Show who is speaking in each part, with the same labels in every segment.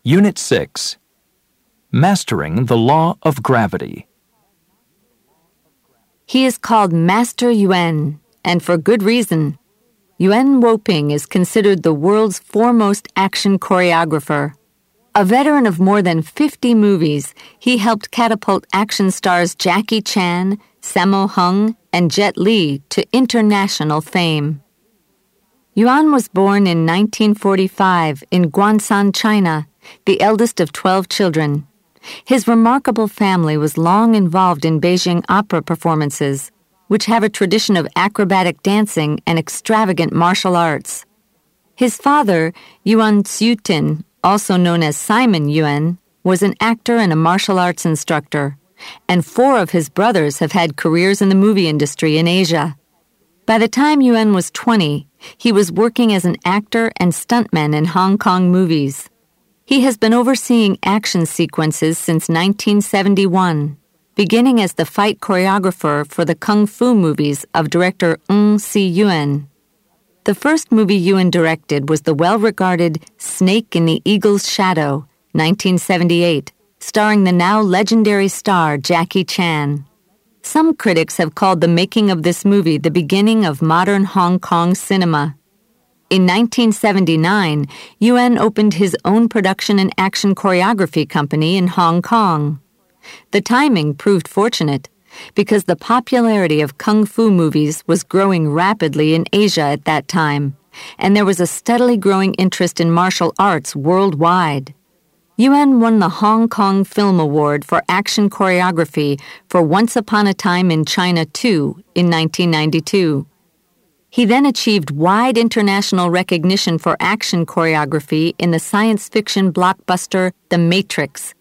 Speaker 1: Unit 6. Mastering the Law of Gravity.
Speaker 2: He is called Master Yuen, and for good reason. Yuen Woping is considered the world's foremost action choreographer. A veteran of more than 50 movies, he helped catapult action stars Jackie Chan, Sammo Hung, and Jet Li to international fame. Yuen was born in 1945 in Guangsan, China, the eldest of 12 children. His remarkable family was long involved in Beijing opera performances, which have a tradition of acrobatic dancing and extravagant martial arts. His father, Yuan Xiutin, also known as Simon Yuen, was an actor and a martial arts instructor, and 4 of his brothers have had careers in the movie industry in Asia. By the time Yuen was 20, he was working as an actor and stuntman in Hong Kong movies. He has been overseeing action sequences since 1971, beginning as the fight choreographer for the kung fu movies of director Ng Si Yuen. The first movie Yuen directed was the well-regarded Snake in the Eagle's Shadow, 1978, starring the now legendary star Jackie Chan. Some critics have called the making of this movie the beginning of modern Hong Kong cinema. In 1979, Yuen opened his own production and action choreography company in Hong Kong. The timing proved fortunate, because the popularity of kung fu movies was growing rapidly in Asia at that time, and there was a steadily growing interest in martial arts worldwide. Yuen won the Hong Kong Film Award for Action Choreography for Once Upon a Time in China 2 in 1992. He then achieved wide international recognition for action choreography in the science fiction blockbuster The Matrix,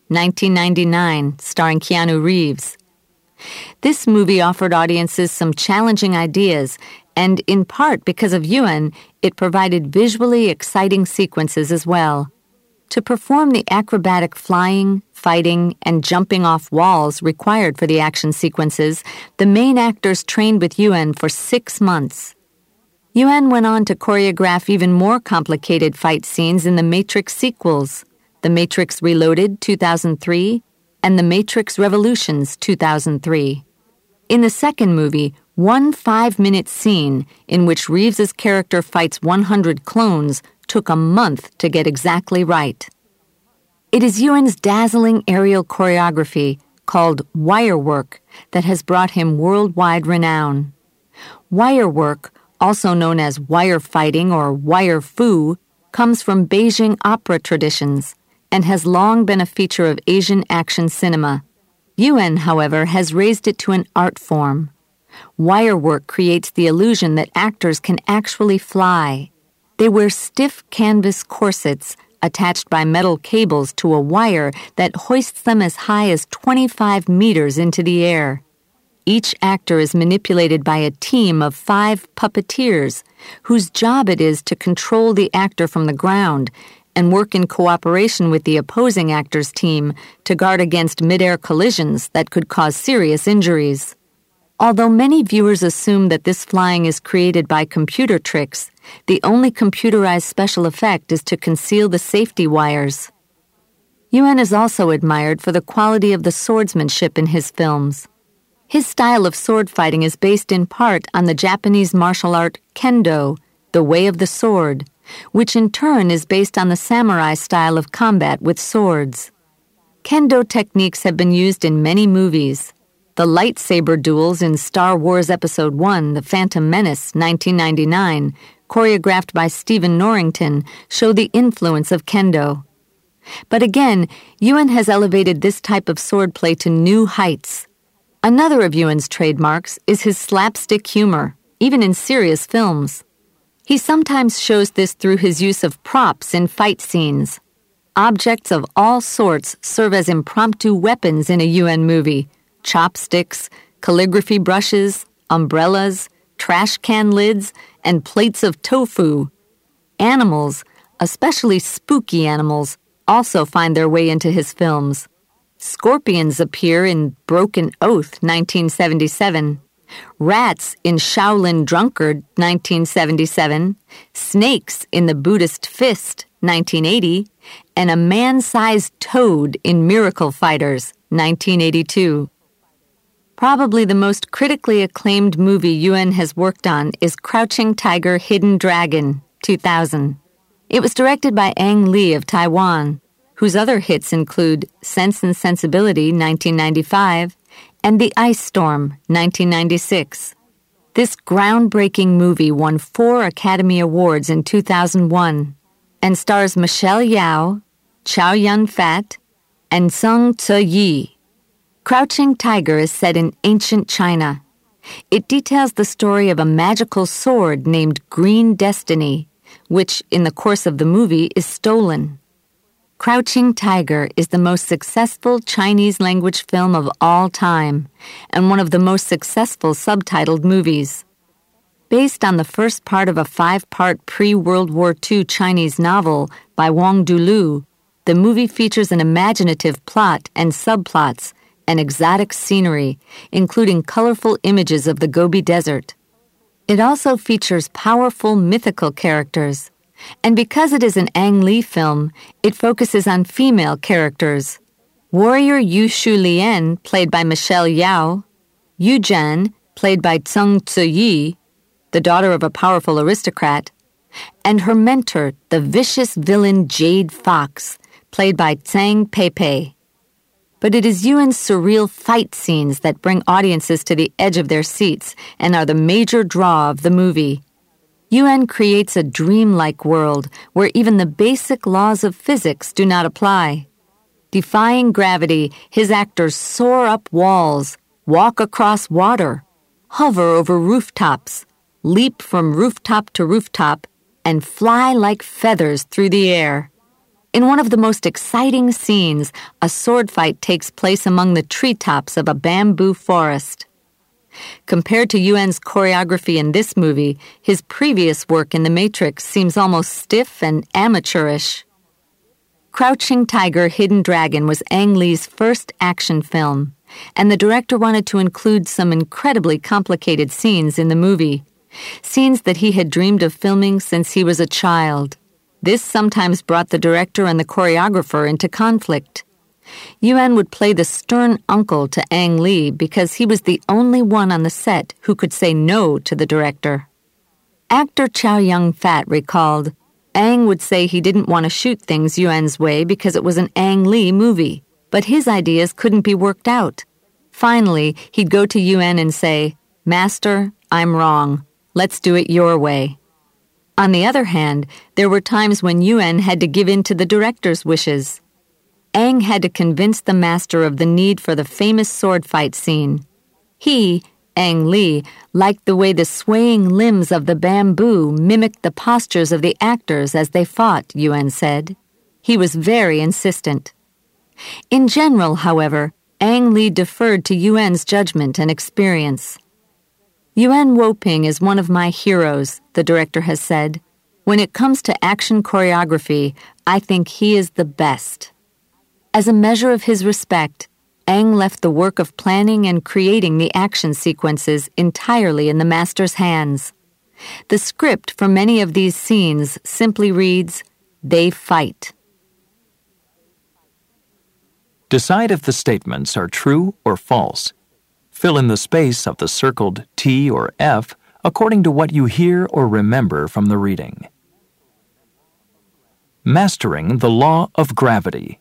Speaker 2: 1999, starring Keanu Reeves. This movie offered audiences some challenging ideas, and in part because of Yuen, it provided visually exciting sequences as well. To perform the acrobatic flying, fighting, and jumping off walls required for the action sequences, the main actors trained with Yuen for 6 months. Yuen went on to choreograph even more complicated fight scenes in the Matrix sequels, The Matrix Reloaded, 2003, and The Matrix Revolutions, 2003. In the second movie, one 5-minute scene in which Reeves's character fights 100 clones took a month to get exactly right. It is Yuen's dazzling aerial choreography, called wire work, that has brought him worldwide renown. Wire work, also known as wire fighting or wire fu, comes from Beijing opera traditions and has long been a feature of Asian action cinema. Yuen, however, has raised it to an art form. Wire work creates the illusion that actors can actually fly. They wear stiff canvas corsets attached by metal cables to a wire that hoists them as high as 25 meters into the air. Each actor is manipulated by a team of 5 puppeteers, whose job it is to control the actor from the ground and work in cooperation with the opposing actor's team to guard against mid-air collisions that could cause serious injuries. Although many viewers assume that this flying is created by computer tricks, the only computerized special effect is to conceal the safety wires. Yuen is also admired for the quality of the swordsmanship in his films. His style of sword fighting is based in part on the Japanese martial art Kendo, the way of the sword, which in turn is based on the samurai style of combat with swords. Kendo techniques have been used in many movies. The lightsaber duels in Star Wars Episode I, The Phantom Menace, 1999, choreographed by Stephen Norrington, show the influence of Kendo. But again, Yuen has elevated this type of swordplay to new heights. Another of Yuen's trademarks is his slapstick humor, even in serious films. He sometimes shows this through his use of props in fight scenes. Objects of all sorts serve as impromptu weapons in a Yuen movie: chopsticks, calligraphy brushes, umbrellas, trash can lids, and plates of tofu. Animals, especially spooky animals, also find their way into his films. Scorpions appear in Broken Oath, 1977. Rats in Shaolin Drunkard, 1977, snakes in The Buddhist Fist, 1980, and a man-sized toad in Miracle Fighters, 1982. Probably the most critically acclaimed movie Yuen has worked on is Crouching Tiger, Hidden Dragon, 2000. It was directed by Ang Lee of Taiwan, whose other hits include Sense and Sensibility, 1995, and The Ice Storm, 1996. This groundbreaking movie won 4 Academy Awards in 2001 and stars Michelle Yeoh, Chow Yun-fat, and Sung Tzu-yi. Crouching Tiger is set in ancient China. It details the story of a magical sword named Green Destiny, which, in the course of the movie, is stolen. Crouching Tiger is the most successful Chinese-language film of all time and one of the most successful subtitled movies. Based on the first part of a 5-part pre-World War II Chinese novel by Wang Dulu, the movie features an imaginative plot and subplots and exotic scenery, including colorful images of the Gobi Desert. It also features powerful mythical characters, and because it is an Ang Lee film, it focuses on female characters. Warrior Yu Shu Lien, played by Michelle Yeoh, Yu Zhen, played by Sung Tzu-yi, the daughter of a powerful aristocrat, and her mentor, the vicious villain Jade Fox, played by Tsang Pei-pei. But it is Yuen's surreal fight scenes that bring audiences to the edge of their seats and are the major draw of the movie. Yuen creates a dreamlike world where even the basic laws of physics do not apply. Defying gravity, his actors soar up walls, walk across water, hover over rooftops, leap from rooftop to rooftop, and fly like feathers through the air. In one of the most exciting scenes, a sword fight takes place among the treetops of a bamboo forest. Compared to Yuen's choreography in this movie, his previous work in The Matrix seems almost stiff and amateurish. Crouching Tiger, Hidden Dragon was Ang Lee's first action film, and the director wanted to include some incredibly complicated scenes in the movie, scenes that he had dreamed of filming since he was a child. This sometimes brought the director and the choreographer into conflict. Yuen would play the stern uncle to Ang Lee because he was the only one on the set who could say no to the director. Actor Chow Yun-fat recalled, Ang would say he didn't want to shoot things Yuen's way because it was an Ang Lee movie, but his ideas couldn't be worked out. Finally, he'd go to Yuen and say, Master, I'm wrong. Let's do it your way. On the other hand, there were times when Yuen had to give in to the director's wishes. Ang had to convince the master of the need for the famous sword fight scene. He, Ang Lee, liked the way the swaying limbs of the bamboo mimicked the postures of the actors as they fought, Yuen said. He was very insistent. In general, however, Ang Lee deferred to Yuen's judgment and experience. Yuen Woo-ping is one of my heroes, the director has said. When it comes to action choreography, I think he is the best. As a measure of his respect, Ang left the work of planning and creating the action sequences entirely in the master's hands. The script for many of these scenes simply reads, They fight.
Speaker 1: Decide if the statements are true or false. Fill in the space of the circled T or F according to what you hear or remember from the reading. Mastering the Law of Gravity.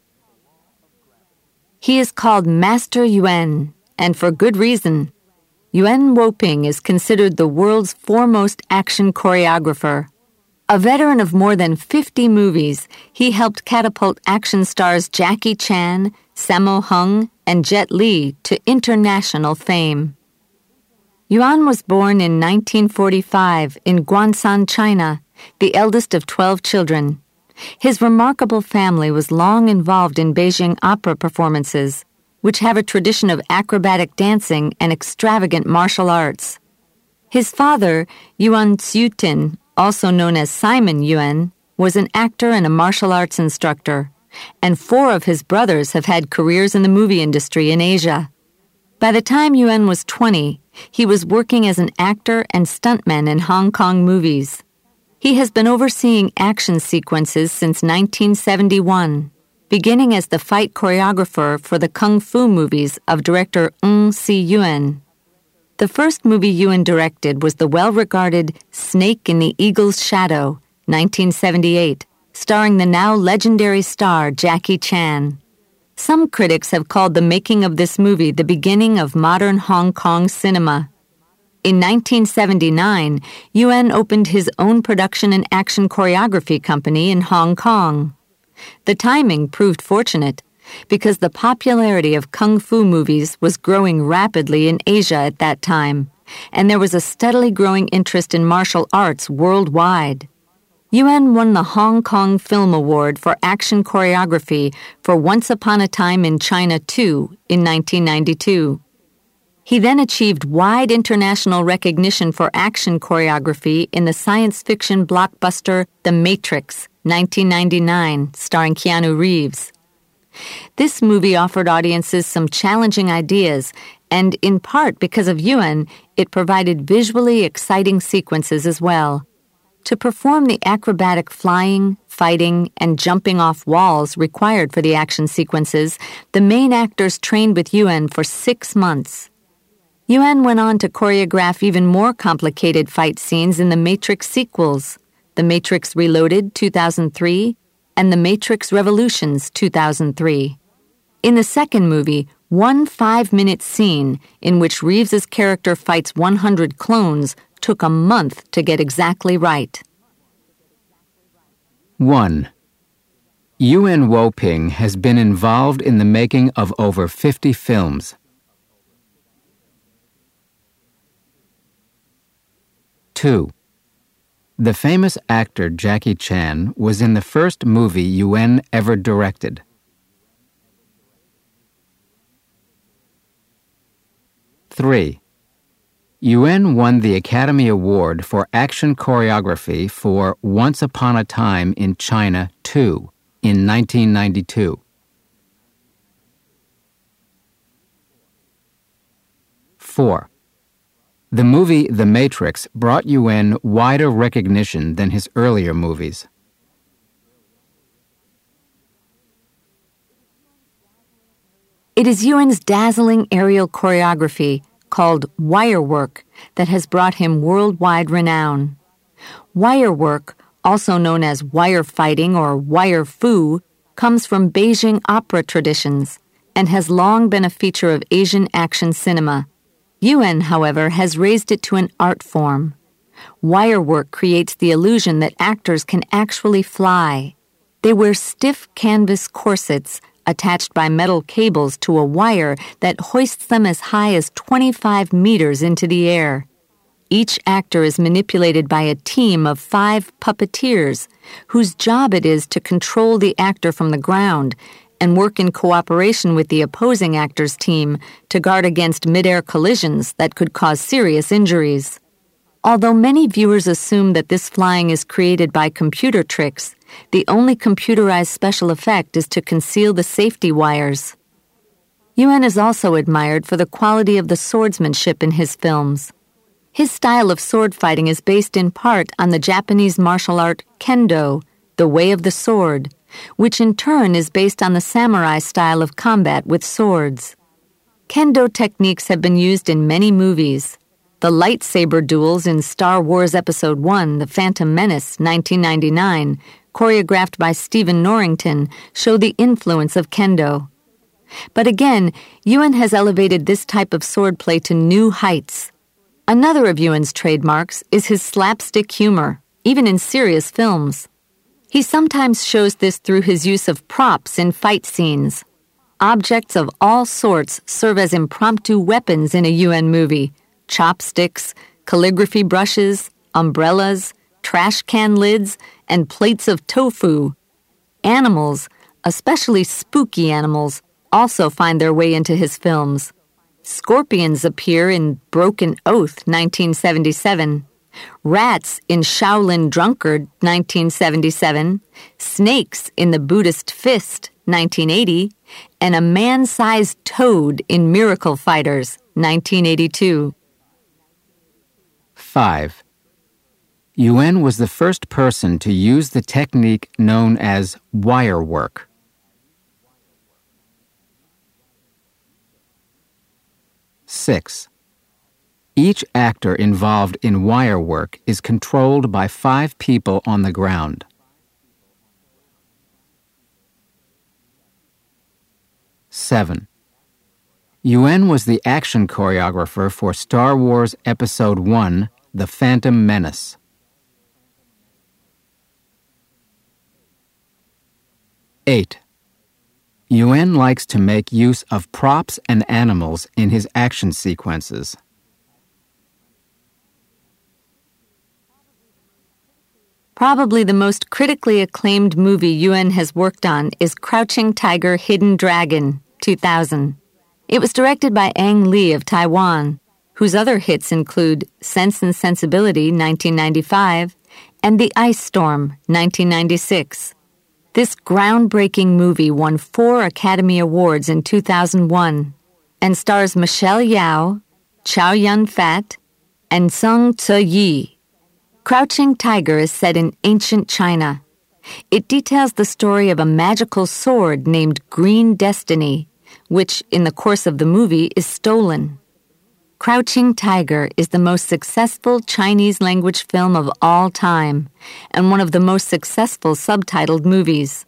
Speaker 2: He is called Master Yuen, and for good reason. Yuen Woo-ping is considered the world's foremost action choreographer. A veteran of more than 50 movies, he helped catapult action stars Jackie Chan, Sammo Hung, and Jet Li to international fame. Yuen was born in 1945 in Guangsan, China, the eldest of 12 children. His remarkable family was long involved in Beijing opera performances, which have a tradition of acrobatic dancing and extravagant martial arts. His father, Yuan Xiutin, also known as Simon Yuen, was an actor and a martial arts instructor, and 4 of his brothers have had careers in the movie industry in Asia. By the time Yuen was 20, he was working as an actor and stuntman in Hong Kong movies. He has been overseeing action sequences since 1971, beginning as the fight choreographer for the kung fu movies of director Ng Si-yuen. The first movie Yuen directed was the well-regarded Snake in the Eagle's Shadow, 1978, starring the now legendary star Jackie Chan. Some critics have called the making of this movie the beginning of modern Hong Kong cinema. In 1979, Yuen opened his own production and action choreography company in Hong Kong. The timing proved fortunate because the popularity of kung fu movies was growing rapidly in Asia at that time, and there was a steadily growing interest in martial arts worldwide. Yuen won the Hong Kong Film Award for Action Choreography for Once Upon a Time in China 2 in 1992. He then achieved wide international recognition for action choreography in the science fiction blockbuster The Matrix, 1999, starring Keanu Reeves. This movie offered audiences some challenging ideas, and in part because of Yuen, it provided visually exciting sequences as well. To perform the acrobatic flying, fighting, and jumping off walls required for the action sequences, the main actors trained with Yuen for 6 months. Yuen went on to choreograph even more complicated fight scenes in the Matrix sequels, The Matrix Reloaded, 2003, and The Matrix Revolutions, 2003. In the second movie, one 5-minute scene in which Reeves's character fights 100 clones took a month to get exactly right.
Speaker 3: 1. Yuen Woo-ping has been involved in the making of over 50 films. 2. The famous actor Jackie Chan was in the first movie Yuen ever directed. 3. Yuen won the Academy Award for Action Choreography for Once Upon a Time in China 2 in 1992. 4. The movie The Matrix brought Yuen wider recognition than his earlier movies.
Speaker 2: It is Yuen's dazzling aerial choreography, called wire work, that has brought him worldwide renown. Wire work, also known as wire fighting or wire fu, comes from Beijing opera traditions and has long been a feature of Asian action cinema. Yuen, however, has raised it to an art form. Wire work creates the illusion that actors can actually fly. They wear stiff canvas corsets attached by metal cables to a wire that hoists them as high as 25 meters into the air. Each actor is manipulated by a team of 5 puppeteers, whose job it is to control the actor from the ground and work in cooperation with the opposing actor's team to guard against mid-air collisions that could cause serious injuries. Although many viewers assume that this flying is created by computer tricks, the only computerized special effect is to conceal the safety wires. Yuen is also admired for the quality of the swordsmanship in his films. His style of sword fighting is based in part on the Japanese martial art Kendo, the way of the sword, which in turn is based on the samurai style of combat with swords. Kendo techniques have been used in many movies. The lightsaber duels in Star Wars Episode I, The Phantom Menace, 1999, choreographed by Stephen Norrington, show the influence of Kendo. But again, Yuen has elevated this type of swordplay to new heights. Another of Yuen's trademarks is his slapstick humor, even in serious films. He sometimes shows this through his use of props in fight scenes. Objects of all sorts serve as impromptu weapons in a Yuen movie: chopsticks, calligraphy brushes, umbrellas, trash can lids, and plates of tofu. Animals, especially spooky animals, also find their way into his films. Scorpions appear in Broken Oath, 1977. Rats in Shaolin Drunkard, 1977, snakes in The Buddhist Fist, 1980, and a man-sized toad in Miracle Fighters, 1982.
Speaker 3: 5. Yuen was the first person to use the technique known as wire work. Six. Each actor involved in wire work is controlled by 5 people on the ground. 7. Yuen was the action choreographer for Star Wars Episode I, The Phantom Menace. 8. Yuen likes to make use of props and animals in his action sequences.
Speaker 2: Probably the most critically acclaimed movie Yuen has worked on is Crouching Tiger, Hidden Dragon, 2000. It was directed by Ang Lee of Taiwan, whose other hits include Sense and Sensibility, 1995, and The Ice Storm, 1996. This groundbreaking movie won 4 Academy Awards in 2001 and stars Michelle Yeoh, Chow Yun-fat, and Sung Tzu-yi. Crouching Tiger is set in ancient China. It details the story of a magical sword named Green Destiny, which, in the course of the movie, is stolen. Crouching Tiger is the most successful Chinese-language film of all time and one of the most successful subtitled movies.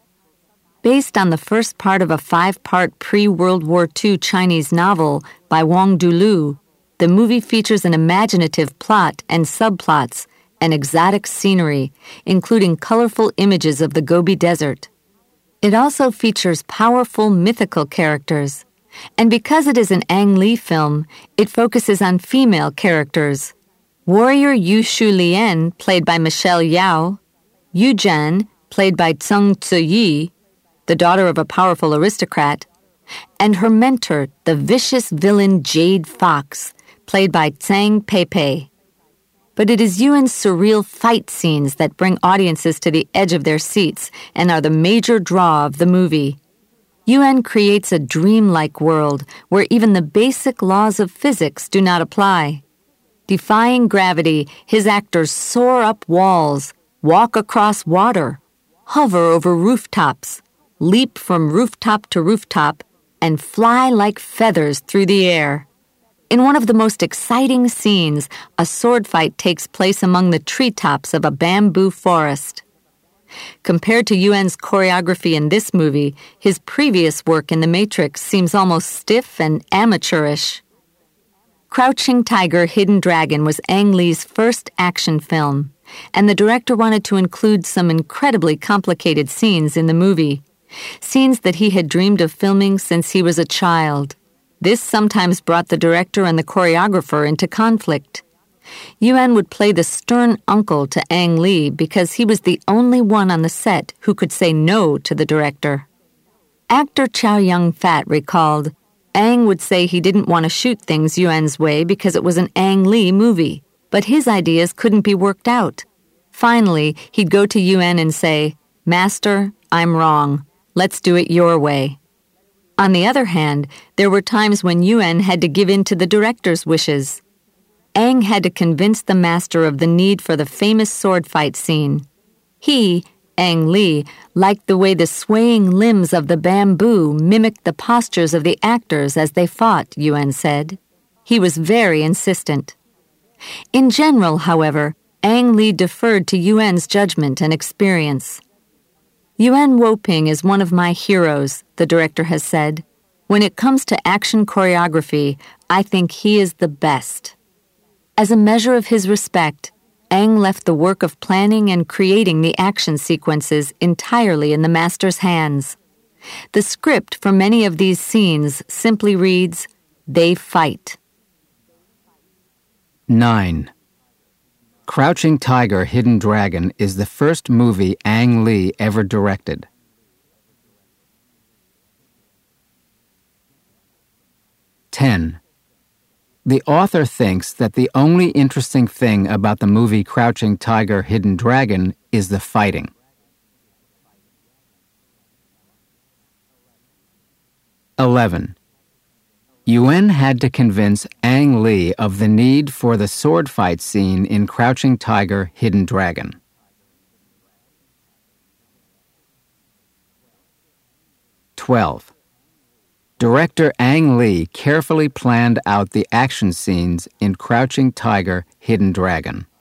Speaker 2: Based on the first part of a 5-part pre-World War II Chinese novel by Wang Dulu, the movie features an imaginative plot and subplots and exotic scenery, including colorful images of the Gobi Desert. It also features powerful mythical characters. And because it is an Ang Lee film, it focuses on female characters. Warrior Yu Shu Lien, played by Michelle Yeoh, Yu Zhen, played by Sung Tzu-yi, the daughter of a powerful aristocrat, and her mentor, the vicious villain Jade Fox, played by Tsang Peipei. But it is Yuen's surreal fight scenes that bring audiences to the edge of their seats and are the major draw of the movie. Yuen creates a dreamlike world where even the basic laws of physics do not apply. Defying gravity, his actors soar up walls, walk across water, hover over rooftops, leap from rooftop to rooftop, and fly like feathers through the air. In one of the most exciting scenes, a sword fight takes place among the treetops of a bamboo forest. Compared to Yuen's choreography in this movie, his previous work in The Matrix seems almost stiff and amateurish. Crouching Tiger, Hidden Dragon was Ang Lee's first action film, and the director wanted to include some incredibly complicated scenes in the movie, scenes that he had dreamed of filming since he was a child. This sometimes brought the director and the choreographer into conflict. Yuen would play the stern uncle to Ang Lee because he was the only one on the set who could say no to the director. Actor Chow Yun-fat recalled, Ang would say he didn't want to shoot things Yuen's way because it was an Ang Lee movie, but his ideas couldn't be worked out. Finally, he'd go to Yuen and say, Master, I'm wrong. Let's do it your way. On the other hand, there were times when Yuen had to give in to the director's wishes. Ang had to convince the master of the need for the famous sword fight scene. He, Ang Lee, liked the way the swaying limbs of the bamboo mimicked the postures of the actors as they fought, Yuen said. He was very insistent. In general, however, Ang Lee deferred to Yuen's judgment and experience. Yuen Woping is one of my heroes, the director has said. When it comes to action choreography, I think he is the best. As a measure of his respect, Ang left the work of planning and creating the action sequences entirely in the master's hands. The script for many of these scenes simply reads, They fight.
Speaker 3: 9. Crouching Tiger, Hidden Dragon is the first movie Ang Lee ever directed. 10. The author thinks that the only interesting thing about the movie Crouching Tiger, Hidden Dragon is the fighting. 11. Yuen had to convince Ang Lee of the need for the sword fight scene in Crouching Tiger, Hidden Dragon. Director Ang Lee carefully planned out the action scenes in Crouching Tiger, Hidden Dragon.